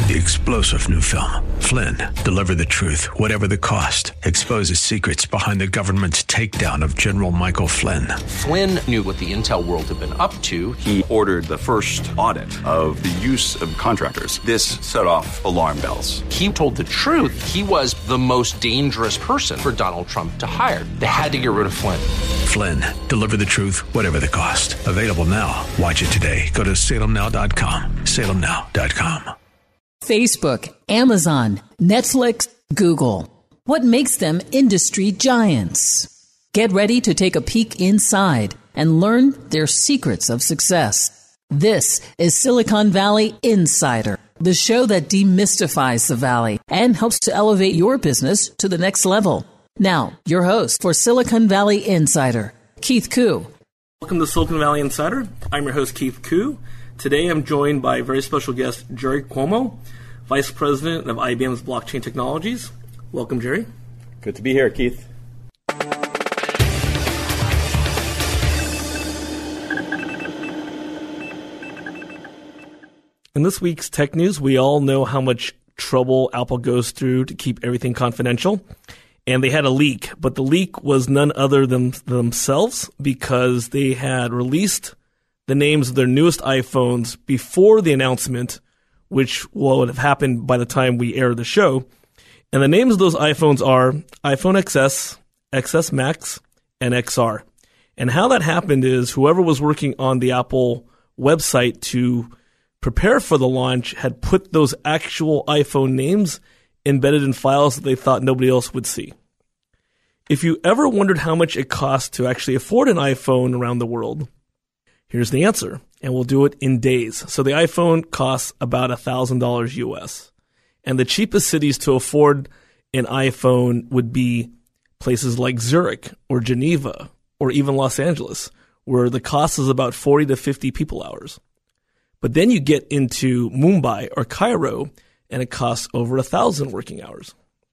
the explosive new film, Flynn, Deliver the Truth, Whatever the Cost, exposes secrets behind the government's takedown of General Michael Flynn. Flynn knew what the intel world had been up to. He ordered the first audit of the use of contractors. This set off alarm bells. He told the truth. He was the most dangerous person for Donald Trump to hire. They had to get rid of Flynn. Flynn, Deliver the Truth, Whatever the Cost. Available now. Watch it today. Go to salemnow.com. salemnow.com. Facebook, Amazon, Netflix, Google. What makes them industry giants? Get ready to take a peek inside and learn their secrets of success. This is Silicon Valley Insider, the show that demystifies the Valley and helps to elevate your business to the next level. Now, your host for Silicon Valley Insider, Keith Koo. Welcome to Silicon Valley Insider. I'm your host, Keith Koo. Today I'm joined by a very special guest, Jerry Cuomo, Vice President of IBM's Blockchain Technologies. Welcome, Jerry. Good to be here, Keith. In this week's tech news, we all know how much trouble Apple goes through to keep everything confidential. And they had a leak, but the leak was none other than themselves because they had released the names of their newest iPhones before the announcement, which would have happened by the time we air the show. And the names of those iPhones are iPhone XS, XS Max, and XR. And how that happened is whoever was working on the Apple website to prepare for the launch had put those actual iPhone names embedded in files that they thought nobody else would see. If you ever wondered how much it costs to actually afford an iPhone around the world, here's the answer, and we'll do it in days. So the iPhone costs about $1,000 US, and the cheapest cities to afford an iPhone would be places like Zurich or Geneva or even Los Angeles, where the cost is about 40 to 50 people hours. But then you get into Mumbai or Cairo, and it costs over 1,000 working hours.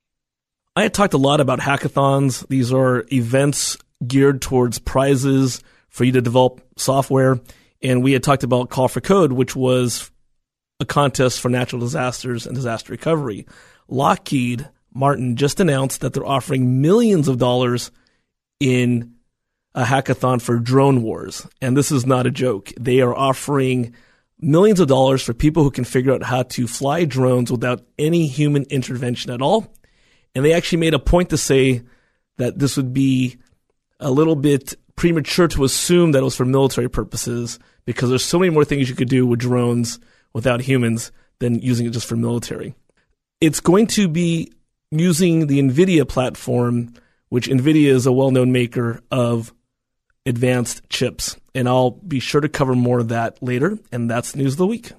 I had talked a lot about hackathons. These are events geared towards prizes for you to develop software. And we had talked about Call for Code, which was a contest for natural disasters and disaster recovery. Lockheed Martin just announced that they're offering millions of dollars in a hackathon for drone wars. And this is not a joke. They are offering millions of dollars for people who can figure out how to fly drones without any human intervention at all. And they actually made a point to say that this would be a little bit premature to assume that it was for military purposes because there's so many more things you could do with drones without humans than using it just for military. It's going to be using the NVIDIA platform, which NVIDIA is a well-known maker of advanced chips. And I'll be sure to cover more of that later. And that's News of the Week.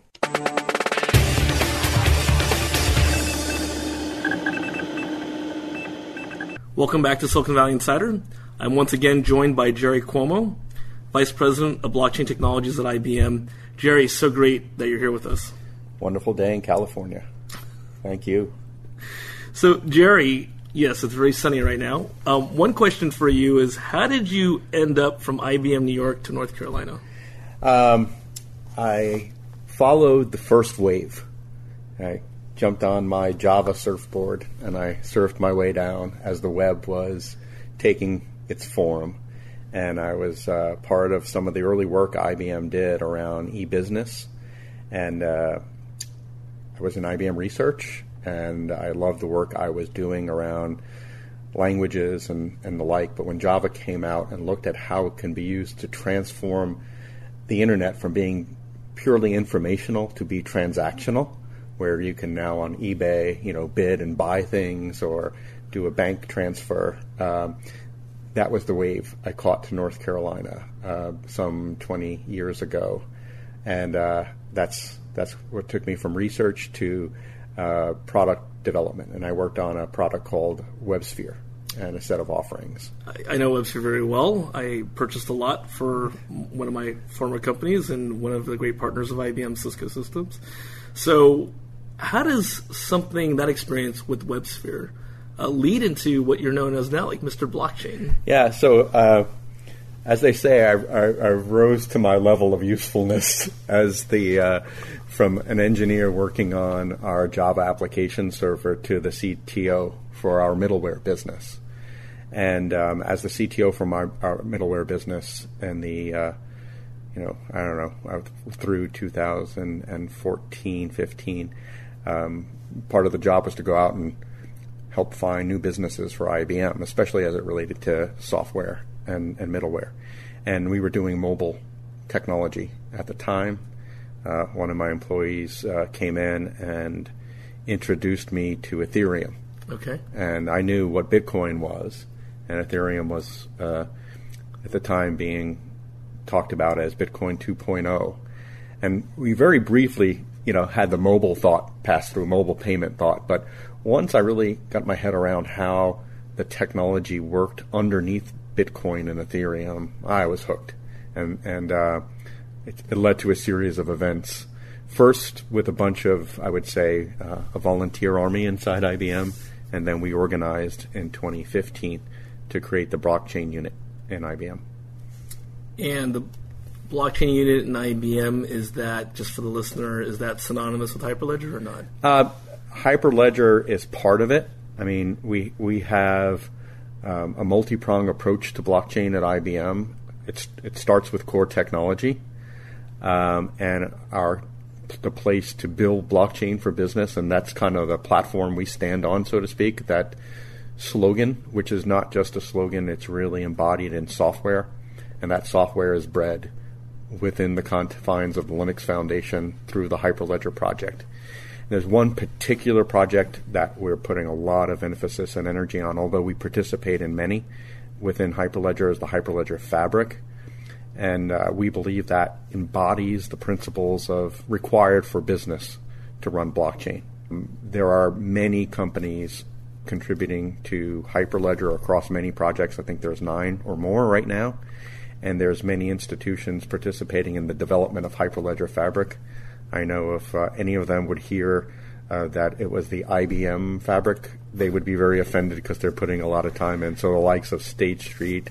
Welcome back to Silicon Valley Insider. I'm once again joined by Jerry Cuomo, Vice President of Blockchain Technologies at IBM. Jerry, so great that you're here with us. Wonderful day in California. Thank you. So, Jerry, yes, it's very sunny right now. One question for you is, how did you end up from IBM New York to North Carolina? I followed the first wave. I jumped on my Java surfboard and I surfed my way down as the web was taking its form. And I was part of some of the early work IBM did around e-business. And I was in IBM research, and I loved the work I was doing around languages and the like. But when Java came out and looked at how it can be used to transform the internet from being purely informational to be transactional, where you can now on eBay, bid and buy things or do a bank transfer. That was the wave I caught to North Carolina some 20 years ago. And that's what took me from research to product development. And I worked on a product called WebSphere and a set of offerings. I know WebSphere very well. I purchased a lot for one of my former companies and one of the great partners of IBM, Cisco Systems. So how does that experience with WebSphere lead into what you're known as now, like Mr. Blockchain? Yeah, so as they say, I rose to my level of usefulness as from an engineer working on our Java application server to the CTO for our middleware business. And as the CTO from our middleware business and through 2014, 15, part of the job was to go out and help find new businesses for IBM, especially as it related to software and middleware. And we were doing mobile technology at the time. One of my employees came in and introduced me to Ethereum. Okay. And I knew what Bitcoin was, and Ethereum was at the time being talked about as Bitcoin 2.0. And we very briefly, had the mobile payment thought. But once I really got my head around how the technology worked underneath Bitcoin and Ethereum, I was hooked. And it led to a series of events. First, with a bunch of, I would say, a volunteer army inside IBM, and then we organized in 2015 to create the blockchain unit in IBM. And the blockchain unit in IBM, is that, just for the listener, is that synonymous with Hyperledger or not? Hyperledger is part of it. I mean, we have a multi-pronged approach to blockchain at IBM. It starts with core technology, and the place to build blockchain for business, and that's kind of the platform we stand on, so to speak, that slogan, which is not just a slogan, it's really embodied in software, and that software is bred within the confines of the Linux Foundation through the Hyperledger project. There's one particular project that we're putting a lot of emphasis and energy on, although we participate in many within Hyperledger, is the Hyperledger Fabric. And we believe that embodies the principles required for business to run blockchain. There are many companies contributing to Hyperledger across many projects. I think there's 9 or more right now. And there's many institutions participating in the development of Hyperledger Fabric. I know if any of them would hear that it was the IBM Fabric, they would be very offended because they're putting a lot of time in. So the likes of State Street,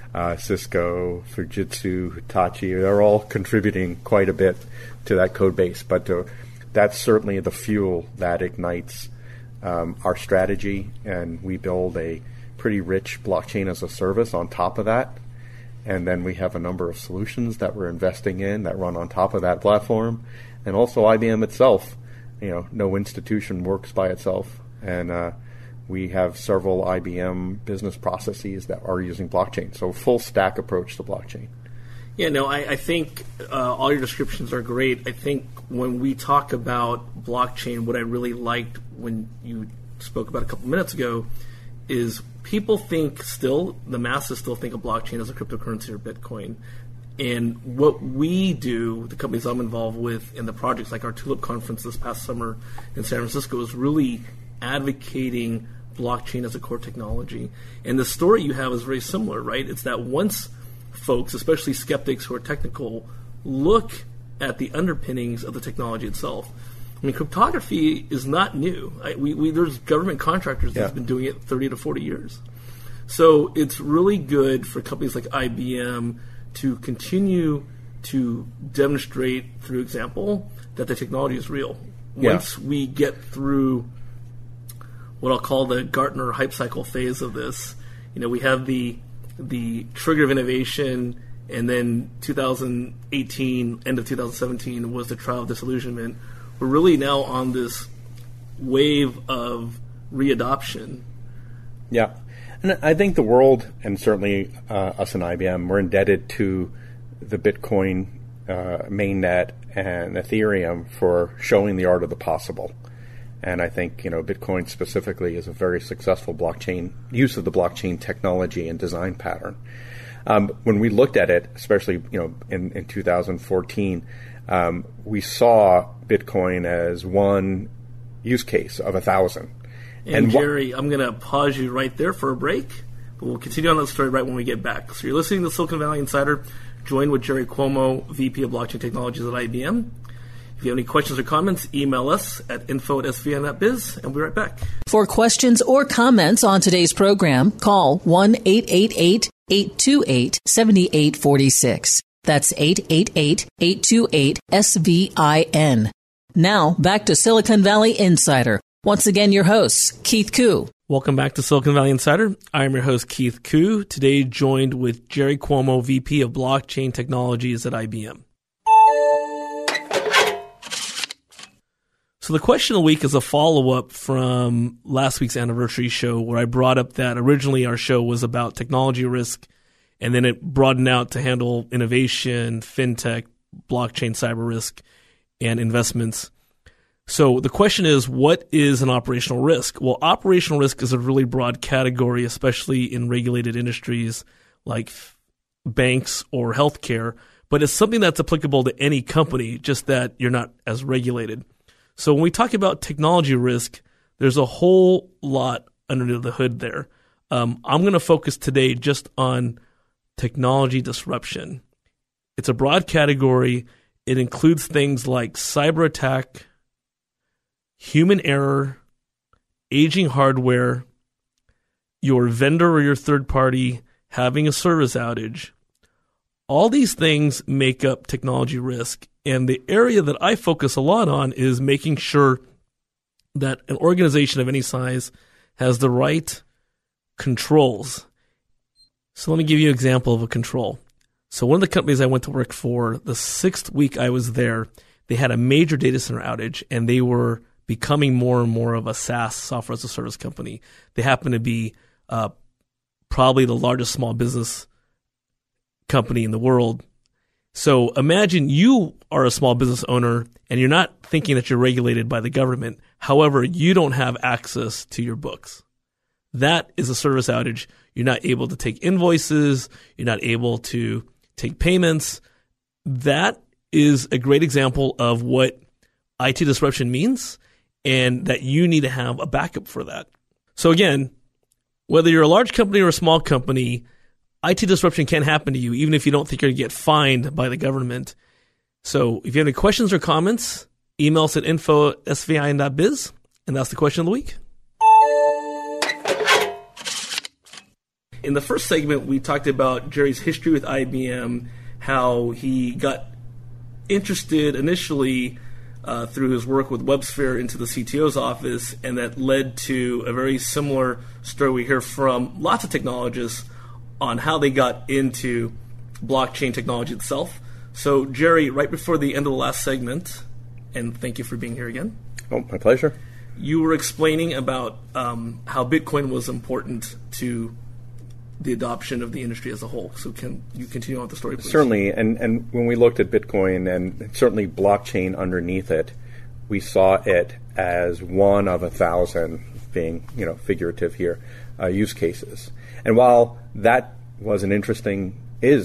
Cisco, Fujitsu, Hitachi, they're all contributing quite a bit to that code base. But that's certainly the fuel that ignites our strategy, and we build a pretty rich blockchain as a service on top of that. And then we have a number of solutions that we're investing in that run on top of that platform. And also IBM itself, no institution works by itself. And we have several IBM business processes that are using blockchain. So full stack approach to blockchain. Yeah, no, I think all your descriptions are great. I think when we talk about blockchain, what I really liked when you spoke about a couple minutes ago is people the masses still think of blockchain as a cryptocurrency or Bitcoin. And what we do, the companies I'm involved with, in the projects like our Tulip conference this past summer in San Francisco, is really advocating blockchain as a core technology. And the story you have is very similar, right? It's that once folks, especially skeptics who are technical, look at the underpinnings of the technology itself. I mean, cryptography is not new. There's government contractors that's been doing it 30 to 40 years. So it's really good for companies like IBM to continue to demonstrate through example that the technology is real. Once we get through what I'll call the Gartner hype cycle phase of this, we have the trigger of innovation, and then 2018, end of 2017 was the trial of disillusionment. We're really now on this wave of readoption. Yeah. And I think the world, and certainly us and IBM, we're indebted to the Bitcoin mainnet and Ethereum for showing the art of the possible. And I think, Bitcoin specifically is a very successful use of the blockchain technology and design pattern. When we looked at it, especially, in 2014, we saw Bitcoin as one use case of 1,000. And Jerry, I'm going to pause you right there for a break, but we'll continue on that story right when we get back. So you're listening to Silicon Valley Insider, joined with Jerry Cuomo, VP of Blockchain Technologies at IBM. If you have any questions or comments, email us at info@svn.biz, and we'll be right back. For questions or comments on today's program, call 1-888 888-7846. That's 888-828-SVIN. Now, back to Silicon Valley Insider. Once again, your host, Keith Koo. Welcome back to Silicon Valley Insider. I'm your host, Keith Koo, today joined with Jerry Cuomo, VP of Blockchain Technologies at IBM. So the question of the week is a follow-up from last week's anniversary show where I brought up that originally our show was about technology risk, and then it broadened out to handle innovation, fintech, blockchain, cyber risk, and investments. So the question is, what is an operational risk? Well, operational risk is a really broad category, especially in regulated industries like banks or healthcare, but it's something that's applicable to any company, just that you're not as regulated. So when we talk about technology risk, there's a whole lot under the hood there. I'm going to focus today just on technology disruption. It's a broad category. It includes things like cyber attack, human error, aging hardware, your vendor or your third party having a service outage. All these things make up technology risk. And the area that I focus a lot on is making sure that an organization of any size has the right controls. So let me give you an example of a control. So one of the companies I went to work for, the 6th week I was there, they had a major data center outage, and they were becoming more and more of a SaaS, software as a service company. They happen to be probably the largest small business company in the world. So imagine you are a small business owner and you're not thinking that you're regulated by the government. However, you don't have access to your books. That is a service outage. You're not able to take invoices. You're not able to take payments. That is a great example of what IT disruption means, and that you need to have a backup for that. So again, whether you're a large company or a small company, IT disruption can happen to you, even if you don't think you're going to get fined by the government. So if you have any questions or comments, email us at info@svin.biz, and that's the question of the week. In the first segment, we talked about Jerry's history with IBM, how he got interested initially through his work with WebSphere into the CTO's office, and that led to a very similar story we hear from lots of technologists on how they got into blockchain technology itself. So, Jerry, right before the end of the last segment, and thank you for being here again. Oh, my pleasure. You were explaining about how Bitcoin was important to the adoption of the industry as a whole. So can you continue on with the story, please? Certainly, and when we looked at Bitcoin and certainly blockchain underneath it, we saw it as one of 1,000, being figurative here, use cases. And while that was an interesting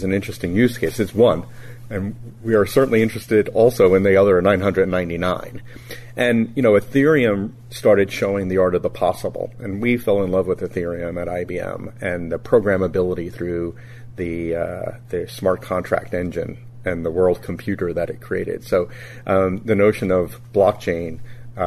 use case, it's one, and we are certainly interested also in the other 999. And, Ethereum started showing the art of the possible, and we fell in love with Ethereum at IBM and the programmability through the smart contract engine and the world computer that it created. So the notion of blockchain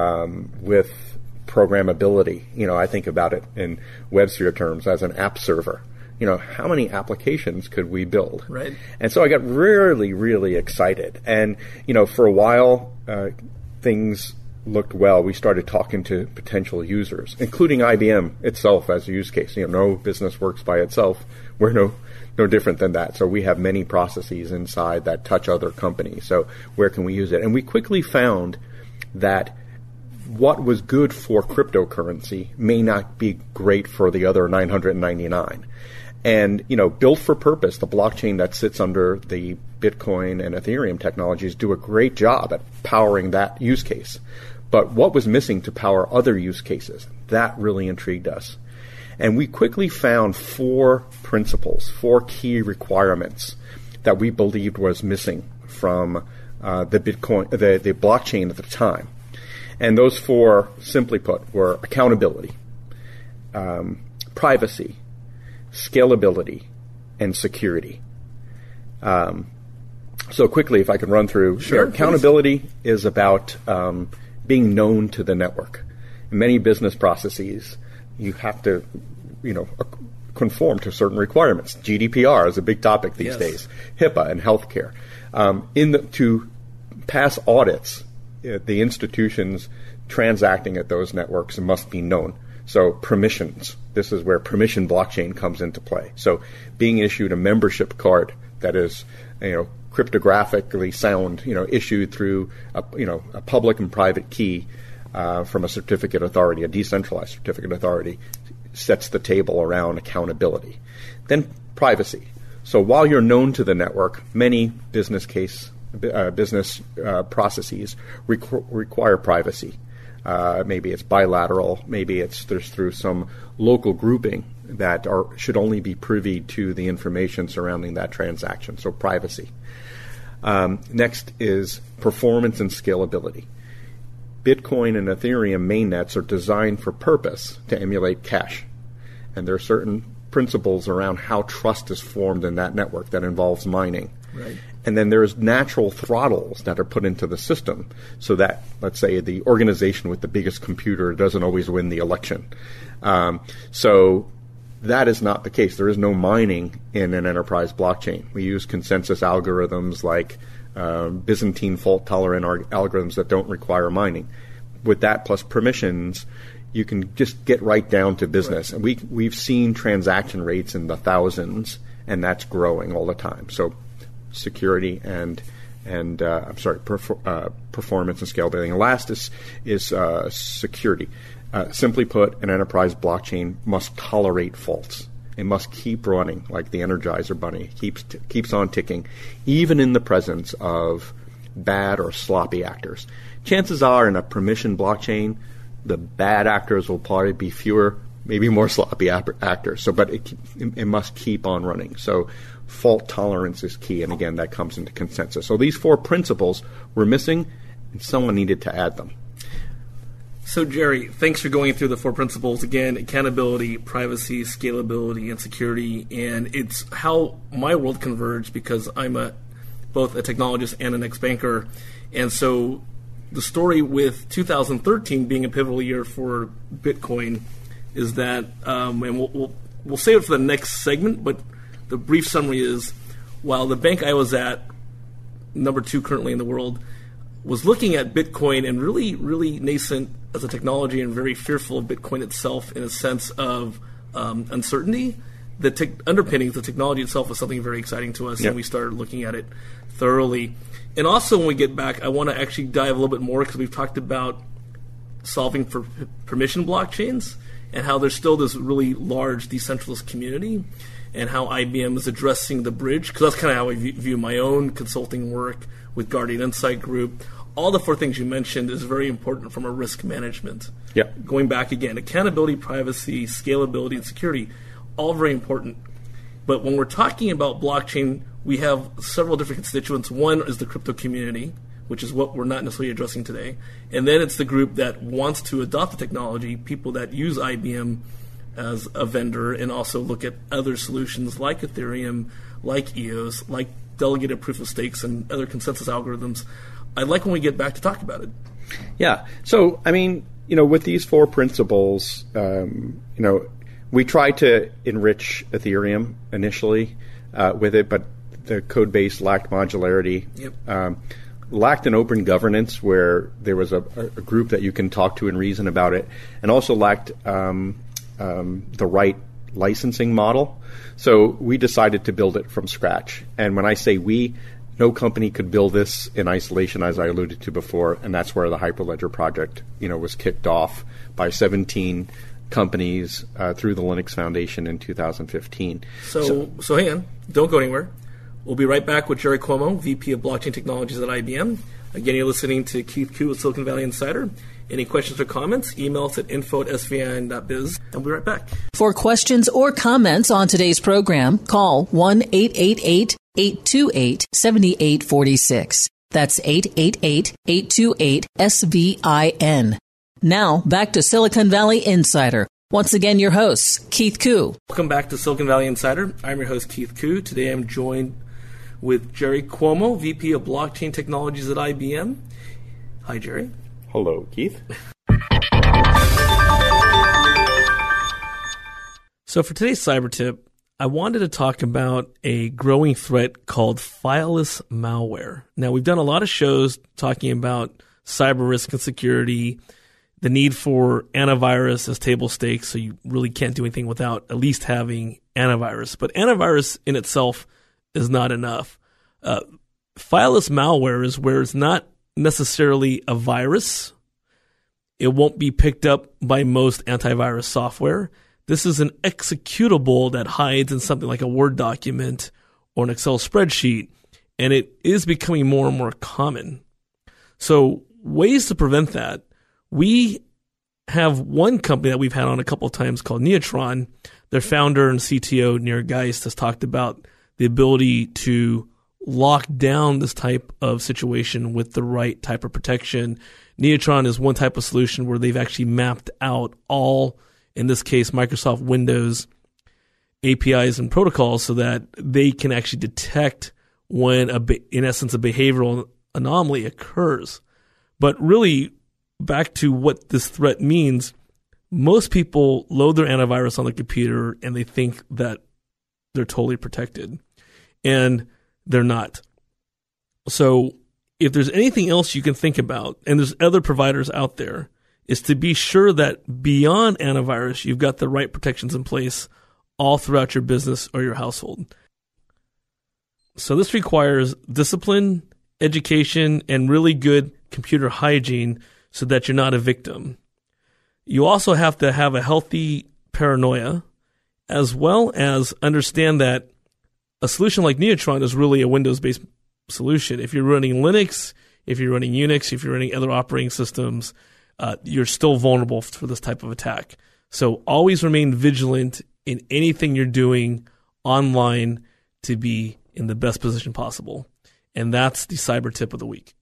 with programmability, I think about it in WebSphere terms as an app server. How many applications could we build? Right. And so I got really, really excited. And, for a while, things looked well. We started talking to potential users, including IBM itself as a use case. No business works by itself. We're no different than that. So we have many processes inside that touch other companies. So where can we use it? And we quickly found that what was good for cryptocurrency may not be great for the other 999. And, built for purpose, the blockchain that sits under the Bitcoin and Ethereum technologies do a great job at powering that use case. But what was missing to power other use cases? That really intrigued us. And we quickly found 4 principles, 4 key requirements that we believed was missing from the blockchain at the time. And those 4, simply put, were accountability, privacy, scalability, and security. So quickly, if I can run through. Sure, accountability please. Is about being known to the network. In many business processes, you have to, conform to certain requirements. GDPR is a big topic these days. HIPAA and healthcare. To pass audits, the institutions transacting at those networks must be known. So permissions. This is where permission blockchain comes into play. So being issued a membership card that is, cryptographically sound, issued through a public and private key from a certificate authority, a decentralized certificate authority, sets the table around accountability. Then privacy. So while you're known to the network, many business processes require privacy. Maybe it's bilateral. Maybe there's through some local grouping that should only be privy to the information surrounding that transaction. So privacy. Next is performance and scalability. Bitcoin and Ethereum mainnets are designed for purpose to emulate cash. And there are certain principles around how trust is formed in that network that involves mining. Right. And then there's natural throttles that are put into the system so that, let's say, the organization with the biggest computer doesn't always win the election. So that is not the case. There is no mining in an enterprise blockchain. We use consensus algorithms like Byzantine fault-tolerant algorithms that don't require mining. With that plus permissions, you can just get right down to business. Right. And we've seen transaction rates in the thousands, and that's growing all the time. So security and performance and scalability. And last is security. Simply put, an enterprise blockchain must tolerate faults. It must keep running like the Energizer Bunny, keeps on ticking, even in the presence of bad or sloppy actors. Chances are, in a permission blockchain, the bad actors will probably be fewer, maybe more sloppy actors. So, but it must keep on running. So, fault tolerance is key, and again, that comes into consensus. So, these 4 principles were missing, and someone needed to add them. So, Jerry, thanks for going through the 4 principles. Again, accountability, privacy, scalability, and security. And it's how my world converged because I'm both a technologist and an ex-banker. And so the story with 2013 being a pivotal year for Bitcoin is that, and we'll save it for the next segment, but the brief summary is, while the bank I was at, number 2 currently in the world, was looking at Bitcoin and really, really nascent as a technology and very fearful of Bitcoin itself in a sense of uncertainty, the underpinnings, the technology itself was something very exciting to us, and we started looking at it thoroughly. And also when we get back, I want to actually dive a little bit more because we've talked about solving for permission blockchains and how there's still this really large decentralized community and how IBM is addressing the bridge, because that's kind of how I view my own consulting work with Guardian Insight Group. All the 4 things you mentioned is very important from a risk management. Going back again, accountability, privacy, scalability, and security, all very important. But when we're talking about blockchain, we have several different constituents. One is the crypto community, which is what we're not necessarily addressing today. And then it's the group that wants to adopt the technology, people that use IBM as a vendor and also look at other solutions like Ethereum, like EOS, like delegated proof of stakes and other consensus algorithms. I'd like when we get back to talk about it. Yeah. So, I mean, with these 4 principles, we tried to enrich Ethereum initially with it, but the code base lacked modularity, lacked an open governance where there was a group that you can talk to and reason about it, and also lacked the right licensing model. So we decided to build it from scratch. And when I say we, no company could build this in isolation, as I alluded to before, and that's where the Hyperledger project, was kicked off by 17 companies through the Linux Foundation in 2015. So hang on. Don't go anywhere. We'll be right back with Jerry Cuomo, VP of Blockchain Technologies at IBM. Again, you're listening to Keith Koo with Silicon Valley Insider. Any questions or comments, email us at info@svin.biz. And we'll be right back. For questions or comments on today's program, call 1-888-828-7846. That's 888-828-SVIN. Now, back to Silicon Valley Insider. Once again, your host, Keith Koo. Welcome back to Silicon Valley Insider. I'm your host, Keith Koo. Today I'm joined with Jerry Cuomo, VP of Blockchain Technologies at IBM. Hi, Jerry. Hello, Keith. So for today's cyber tip, I wanted to talk about a growing threat called fileless malware. Now, we've done a lot of shows talking about cyber risk and security, the need for antivirus as table stakes, so you really can't do anything without at least having antivirus. But antivirus in itself is not enough. Fileless malware is where it's not necessarily a virus. It won't be picked up by most antivirus software. This is an executable that hides in something like a Word document or an Excel spreadsheet, and it is becoming more and more common. So ways to prevent that. We have one company that we've had on a couple of times called Neutron. Their founder and CTO, Nir Geist, has talked about the ability to lock down this type of situation with the right type of protection. Neutron is one type of solution where they've actually mapped out all, in this case, Microsoft Windows APIs and protocols so that they can actually detect when, in essence, a behavioral anomaly occurs. But really, back to what this threat means, most people load their antivirus on the computer and they think that they're totally protected. And they're not. So if there's anything else you can think about, and there's other providers out there, is to be sure that beyond antivirus, you've got the right protections in place all throughout your business or your household. So this requires discipline, education, and really good computer hygiene so that you're not a victim. You also have to have a healthy paranoia, as well as understand that a solution like Neutron is really a Windows-based solution. If you're running Linux, if you're running Unix, if you're running other operating systems, you're still vulnerable for this type of attack. So always remain vigilant in anything you're doing online to be in the best position possible. And that's the cyber tip of the week.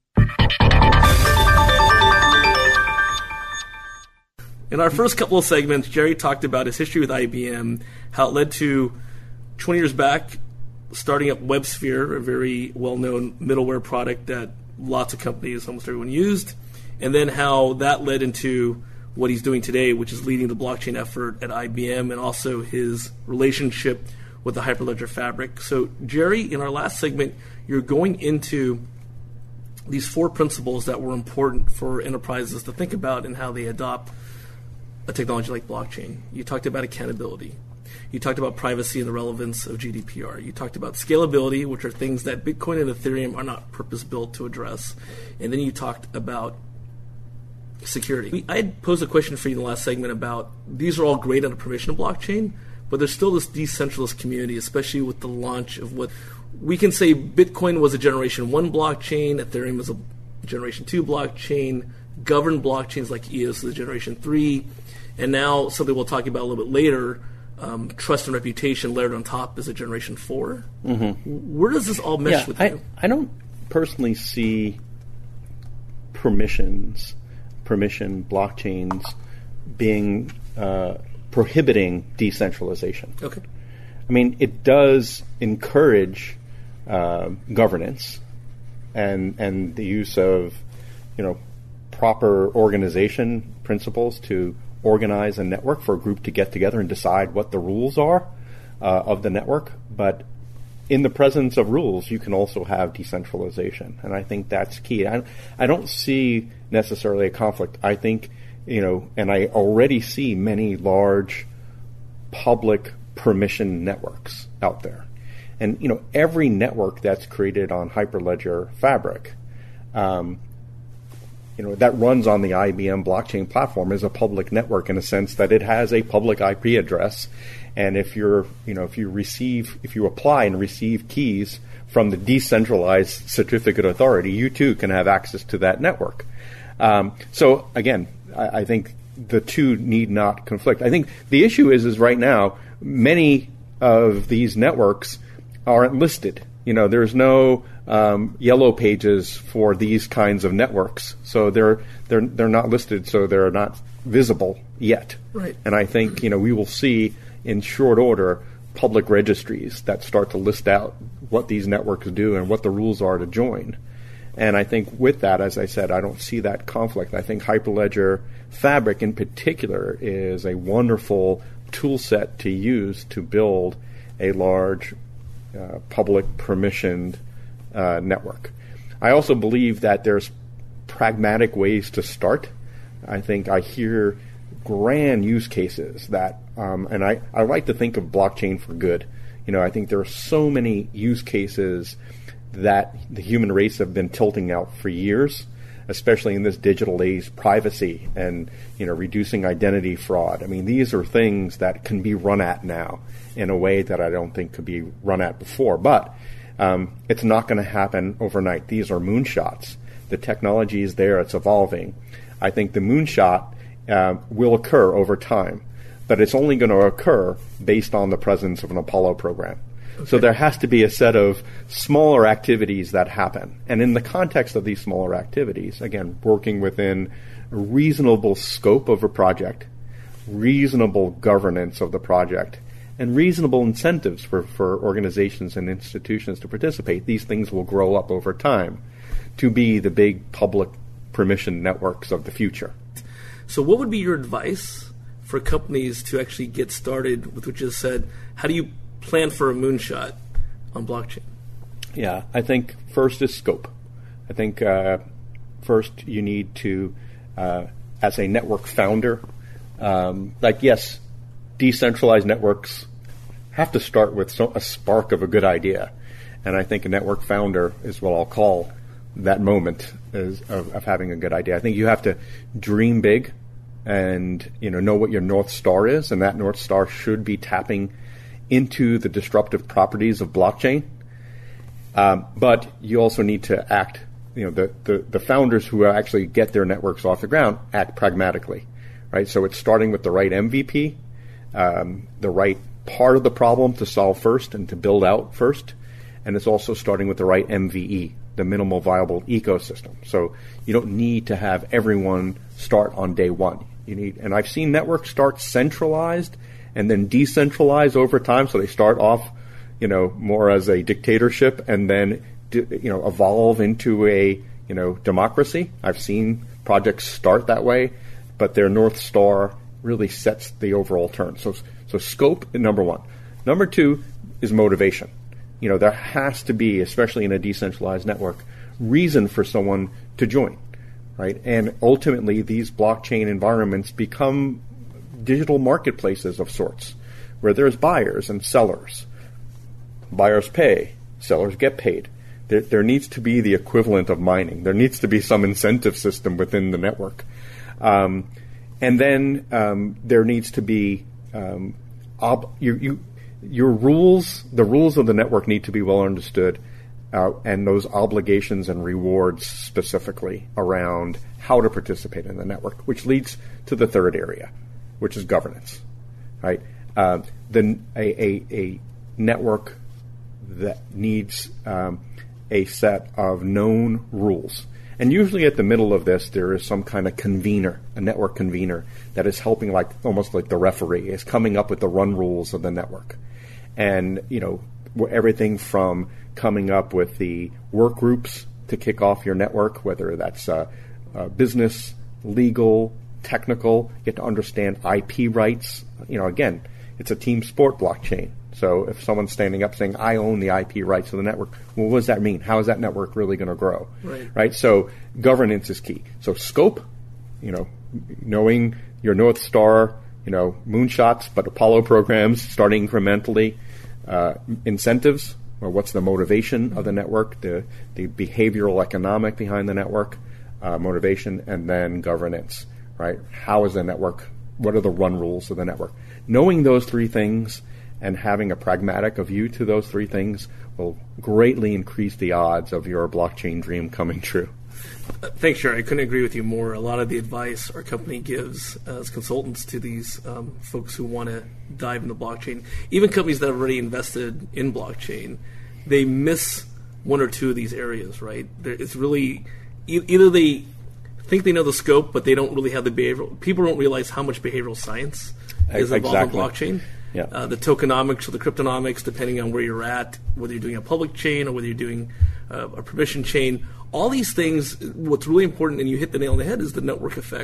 In our first couple of segments, Jerry talked about his history with IBM, how it led to 20 years back starting up WebSphere, a very well-known middleware product that lots of companies, almost everyone used, and then how that led into what he's doing today, which is leading the blockchain effort at IBM, and also his relationship with the Hyperledger Fabric. So, Jerry, in our last segment, you're going into these 4 principles that were important for enterprises to think about and how they adopt a technology like blockchain. You talked about accountability. You talked about privacy and the relevance of GDPR. You talked about scalability, which are things that Bitcoin and Ethereum are not purpose-built to address. And then you talked about security. I had posed a question for you in the last segment about these are all great on a permission blockchain, but there's still this decentralized community, especially with the launch of what we can say Bitcoin was a Generation 1 blockchain, Ethereum was a Generation 2 blockchain, governed blockchains like EOS is a Generation 3, and now something we'll talk about a little bit later, trust and reputation layered on top is a Generation 4. Mm-hmm. Where does this all mesh with you? I don't personally see permission blockchains being prohibiting decentralization. Okay. I mean, it does encourage governance and the use of, proper organization principles to organize a network for a group to get together and decide what the rules are of the network. But in the presence of rules, you can also have decentralization, and I think that's key. I don't see necessarily a conflict. I think, and I already see many large public permission networks out there. And, every network that's created on Hyperledger Fabric, that runs on the IBM blockchain platform is a public network in a sense that it has a public IP address. And if if you apply and receive keys from the decentralized certificate authority, you too can have access to that network. So again, I think the two need not conflict. I think the issue is right now, many of these networks aren't listed. There's no yellow pages for these kinds of networks, so they're not listed, so they're not visible yet. Right. And I think we will see in short order public registries that start to list out what these networks do and what the rules are to join. And I think with that, as I said, I don't see that conflict. I think Hyperledger Fabric in particular is a wonderful tool set to use to build a large public permissioned network. I also believe that there's pragmatic ways to start. I think I hear grand use cases that, and I like to think of blockchain for good. I think there are so many use cases that the human race have been tilting out for years, especially in this digital age, privacy and, reducing identity fraud. I mean, these are things that can be run at now in a way that I don't think could be run at before. But it's not going to happen overnight. These are moonshots. The technology is there. It's evolving. I think the moonshot will occur over time, but it's only going to occur based on the presence of an Apollo program. Okay. So there has to be a set of smaller activities that happen. And in the context of these smaller activities, again, working within a reasonable scope of a project, reasonable governance of the project, and reasonable incentives for organizations and institutions to participate, these things will grow up over time to be the big public permission networks of the future. So what would be your advice for companies to actually get started with what you just said? How do you plan for a moonshot on blockchain? Yeah, I think first is scope. I think first you need to, as a network founder, yes, decentralized networks have to start with a spark of a good idea. And I think a network founder is what I'll call that moment of having a good idea. I think you have to dream big and know what your North Star is, and that North Star should be tapping into the disruptive properties of blockchain. But you also need to act, the founders who actually get their networks off the ground act pragmatically, right? So it's starting with the right MVP, the right part of the problem to solve first and to build out first. And it's also starting with the right MVE, the minimal viable ecosystem. So you don't need to have everyone start on day one. And I've seen networks start centralized and then decentralize over time. So they start off, more as a dictatorship and then, evolve into a, democracy. I've seen projects start that way, but their North Star really sets the overall turn. So scope, number one. Number two is motivation. There has to be, especially in a decentralized network, reason for someone to join, right? And ultimately, these blockchain environments become digital marketplaces of sorts, where there's buyers and sellers. Buyers pay, sellers get paid. There needs to be the equivalent of mining. There needs to be some incentive system within the network. And then there needs to be your rules, the rules of the network need to be well understood, and those obligations and rewards specifically around how to participate in the network, which leads to the third area, which is governance, right? A network that needs a set of known rules. And usually at the middle of this, there is some kind of convener, a network convener, that is helping almost like the referee, is coming up with the run rules of the network. And, everything from coming up with the work groups to kick off your network, whether that's business, legal, technical, you get to understand IP rights. Again, it's a team sport blockchain. So if someone's standing up saying, I own the IP rights of the network, well, what does that mean? How is that network really going to grow? Right? So governance is key. So scope, knowing your North Star, moonshots, but Apollo programs, starting incrementally, incentives, or what's the motivation of the network, the behavioral economic behind the network, motivation, and then governance, right? How is the network, what are the run rules of the network? Knowing those three things and having a pragmatic view to those three things will greatly increase the odds of your blockchain dream coming true. Thanks, Sherry. I couldn't agree with you more. A lot of the advice our company gives as consultants to these folks who want to dive into blockchain, even companies that have already invested in blockchain, they miss one or two of these areas, right? It's really either they think they know the scope, but they don't really have the behavioral. People don't realize how much behavioral science is involved in blockchain. Yeah. The tokenomics or the cryptonomics, depending on where you're at, whether you're doing a public chain or whether you're doing a permission chain, all these things, what's really important, and you hit the nail on the head, is the network effect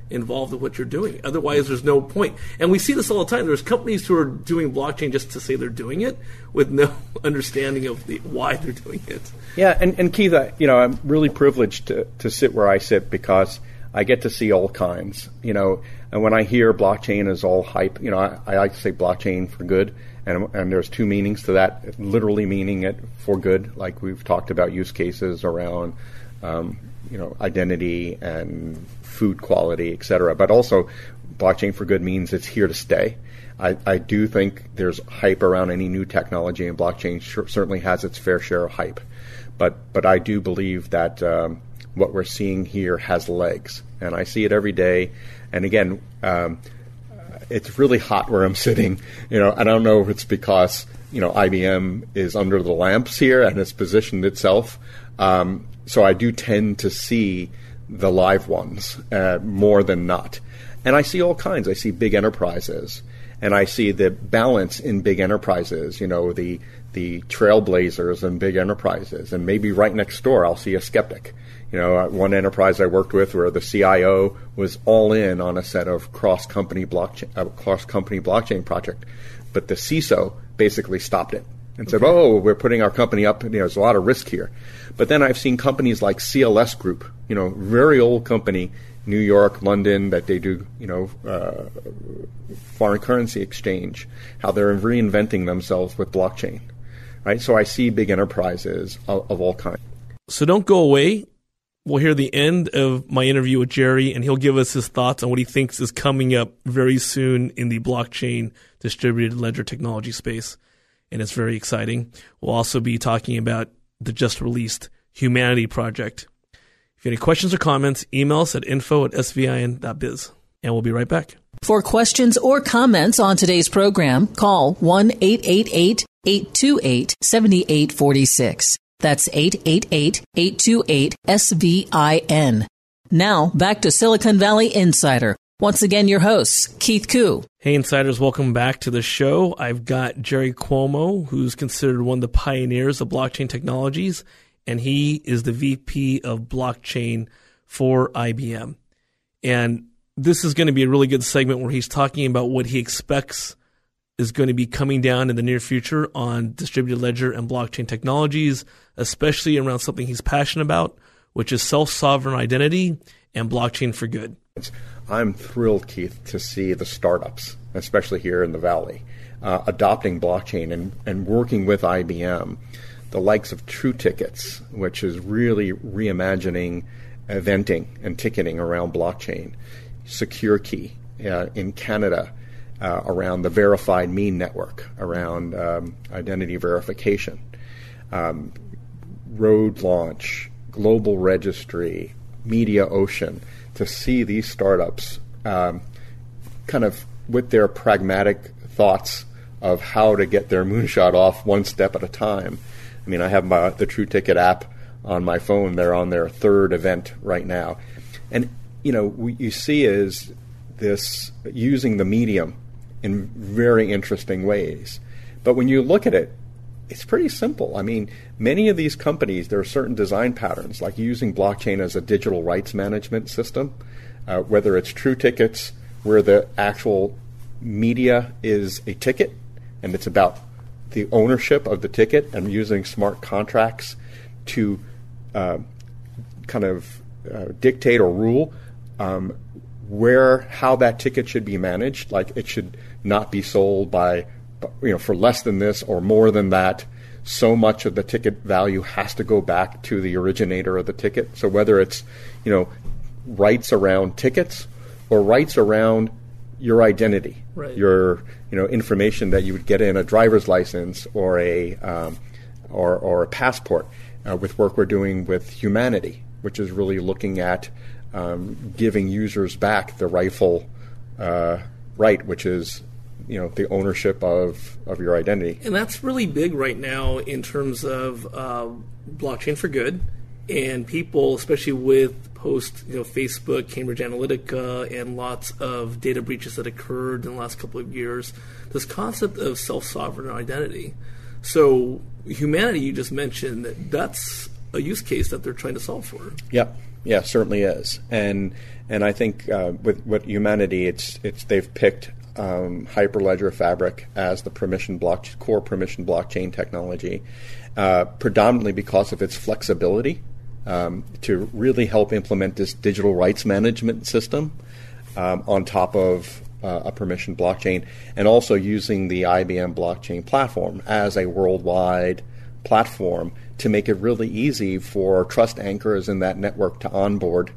involved in what you're doing. Otherwise, there's no point. And we see this all the time. There's companies who are doing blockchain just to say they're doing it with no understanding of why they're doing it. Yeah, and Keith, I'm really privileged to sit where I sit because I get to see all kinds. And when I hear blockchain is all hype, I like to say blockchain for good. And there's two meanings to that, literally meaning it for good, like we've talked about use cases around, identity and food quality, et cetera. But also, blockchain for good means it's here to stay. I do think there's hype around any new technology, and blockchain certainly has its fair share of hype. But I do believe that what we're seeing here has legs, and I see it every day. And again, it's really hot where I'm sitting. I don't know if it's because IBM is under the lamps here and has positioned itself. So I do tend to see the live ones more than not. And I see all kinds. I see big enterprises, and I see the balance in big enterprises, the trailblazers and big enterprises. And maybe right next door I'll see a skeptic. One enterprise I worked with where the CIO was all in on a set of cross-company blockchain project, but the CISO basically stopped it and said, we're putting our company up, there's a lot of risk here. But then I've seen companies like CLS Group, very old company, New York, London, that they do, foreign currency exchange, how they're reinventing themselves with blockchain, right? So I see big enterprises of all kinds. So don't go away. We'll hear the end of my interview with Jerry, and he'll give us his thoughts on what he thinks is coming up very soon in the blockchain distributed ledger technology space. And it's very exciting. We'll also be talking about the just released Humanity project. If you have any questions or comments, email us at info@svin.biz. And we'll be right back. For questions or comments on today's program, call 1-888-828-7846. That's 888-828-SVIN. Now, back to Silicon Valley Insider. Once again, your host, Keith Koo. Hey, Insiders, welcome back to the show. I've got Jerry Cuomo, who's considered one of the pioneers of blockchain technologies, and he is the VP of blockchain for IBM. And this is going to be a really good segment where he's talking about what he expects is going to be coming down in the near future on distributed ledger and blockchain technologies, especially around something he's passionate about, which is self-sovereign identity and blockchain for good. I'm thrilled, Keith, to see the startups, especially here in the Valley, adopting blockchain and working with IBM. The likes of TrueTickets, which is really reimagining eventing and ticketing around blockchain. SecureKey in Canada, around the verified mean network, around identity verification, Road Launch, Global Registry, MediaOcean, to see these startups kind of with their pragmatic thoughts of how to get their moonshot off one step at a time. I mean, I have the TrueTicket app on my phone. They're on their third event right now. And, what you see is this using the medium in very interesting ways. But when you look at it, it's pretty simple. I mean, many of these companies, there are certain design patterns, like using blockchain as a digital rights management system, whether it's TrueTickets, where the actual media is a ticket, and it's about the ownership of the ticket, and using smart contracts to dictate or rule how that ticket should be managed. Like, it should not be sold for less than this or more than that. So much of the ticket value has to go back to the originator of the ticket. So whether it's, rights around tickets or rights around your identity, right, your, information that you would get in a driver's license or a passport, with work we're doing with Humanity, which is really looking at giving users back the rightful right, which is the ownership of your identity. And that's really big right now in terms of blockchain for good, and people, especially with Facebook, Cambridge Analytica, and lots of data breaches that occurred in the last couple of years, this concept of self-sovereign identity. So Humanity, you just mentioned, that's a use case that they're trying to solve for. Yep. Yeah, certainly is. And I think with Humanity, they've picked Hyperledger Fabric as the core permission blockchain technology, predominantly because of its flexibility to really help implement this digital rights management system on top of a permission blockchain, and also using the IBM blockchain platform as a worldwide platform to make it really easy for trust anchors in that network to onboard.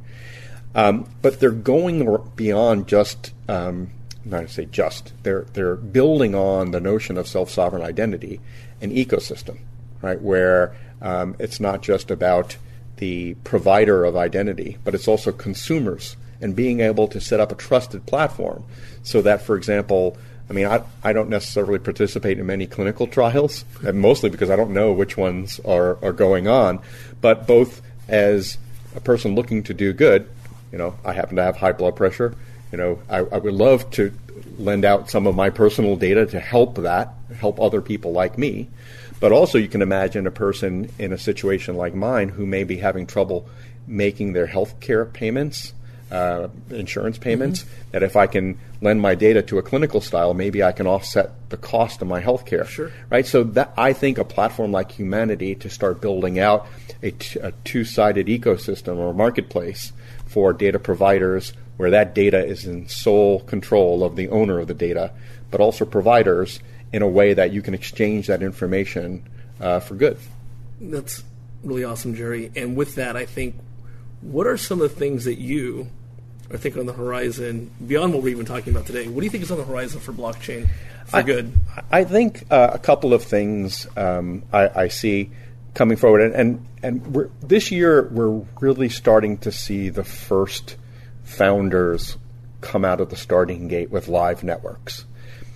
But they're going beyond just, not to say just, they're building on the notion of self-sovereign identity, an ecosystem, right, where it's not just about the provider of identity, but it's also consumers and being able to set up a trusted platform so that, for example, I don't necessarily participate in many clinical trials, and mostly because I don't know which ones are going on, but both as a person looking to do good, I happen to have high blood pressure, I would love to lend out some of my personal data to help other people like me. But also you can imagine a person in a situation like mine who may be having trouble making their health care payments, insurance payments, that if I can lend my data to a clinical style, maybe I can offset the cost of my health care. Sure. Right? So that, I think a platform like Humanity to start building out a two-sided ecosystem or marketplace for data providers where that data is in sole control of the owner of the data, but also providers in a way that you can exchange that information for good. That's really awesome, Jerry. And with that, I think, what are some of the things that you are thinking on the horizon, beyond what we're even talking about today? What do you think is on the horizon for blockchain for good? I think a couple of things I see coming forward. And this year, we're really starting to see the first founders come out of the starting gate with live networks.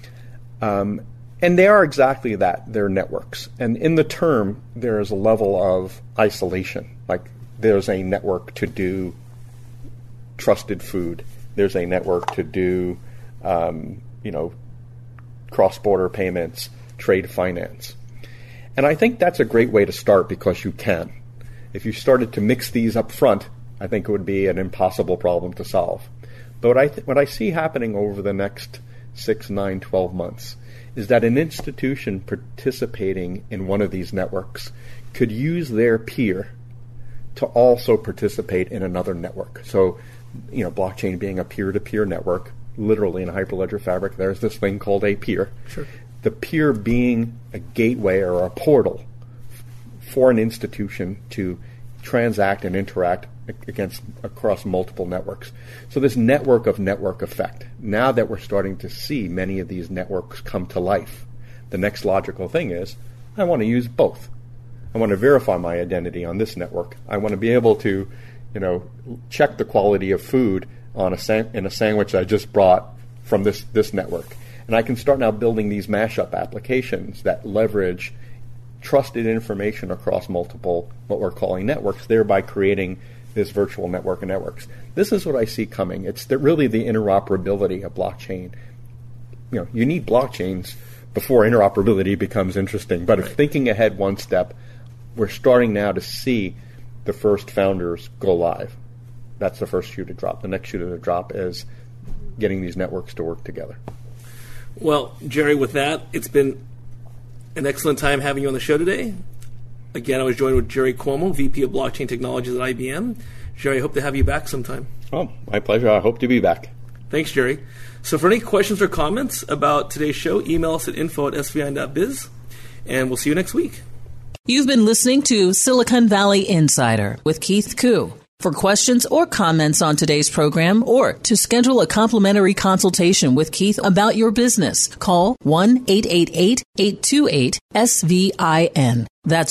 And they are exactly that. They're networks. And in the term, there is a level of isolation. Like there's a network to do trusted food. There's a network to do, cross-border payments, trade finance. And I think that's a great way to start because you can. If you started to mix these up front, I think it would be an impossible problem to solve. But what I see happening over the next 6, 9, 12 months is that an institution participating in one of these networks could use their peer to also participate in another network. So, blockchain being a peer-to-peer network, literally in Hyperledger Fabric, there's this thing called a peer. Sure. The peer being a gateway or a portal for an institution to transact and interact across multiple networks. So this network effect, now that we're starting to see many of these networks come to life, the next logical thing is, I want to use both. I want to verify my identity on this network. I want to be able to, check the quality of food in a sandwich I just brought from this network. And I can start now building these mashup applications that leverage trusted information across multiple, what we're calling networks, thereby creating this virtual network of networks. This is what I see coming. It's really the interoperability of blockchain. You need blockchains before interoperability becomes interesting. But if thinking ahead one step, we're starting now to see the first founders go live. That's the first shoe to drop. The next shoe to drop is getting these networks to work together. Well, Jerry, with that, it's been an excellent time having you on the show today. Again, I was joined with Jerry Cuomo, VP of Blockchain Technologies at IBM. Jerry, I hope to have you back sometime. Oh, my pleasure. I hope to be back. Thanks, Jerry. So for any questions or comments about today's show, email us at info@svin.biz, and we'll see you next week. You've been listening to Silicon Valley Insider with Keith Koo. For questions or comments on today's program or to schedule a complimentary consultation with Keith about your business, call 1-888-828-SVIN. That's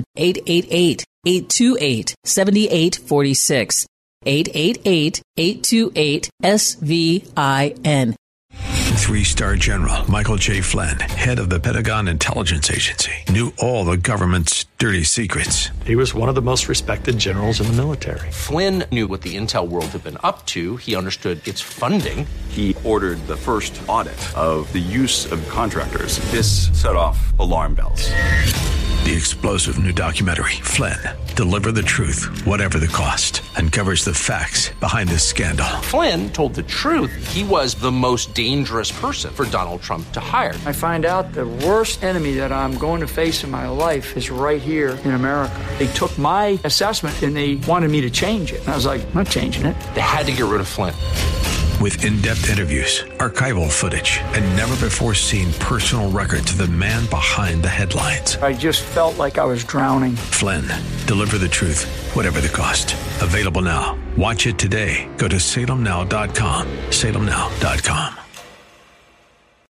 1-888-828-7846. 888-828-SVIN. 3-star General Michael J. Flynn, head of the Pentagon Intelligence Agency, knew all the government's dirty secrets. He was one of the most respected generals in the military. Flynn knew what the intel world had been up to. He understood its funding. He ordered the first audit of the use of contractors. This set off alarm bells. The explosive new documentary, Flynn, deliver the truth, whatever the cost, uncovers the facts behind this scandal. Flynn told the truth. He was the most dangerous person for Donald Trump to hire. I find out the worst enemy that I'm going to face in my life is right here in America. They took my assessment and they wanted me to change it. And I was like, I'm not changing it. They had to get rid of Flynn. With in-depth interviews, archival footage, and never-before-seen personal records of the man behind the headlines. I just felt like I was drowning. Flynn, deliver the truth, whatever the cost. Available now. Watch it today. Go to salemnow.com. salemnow.com.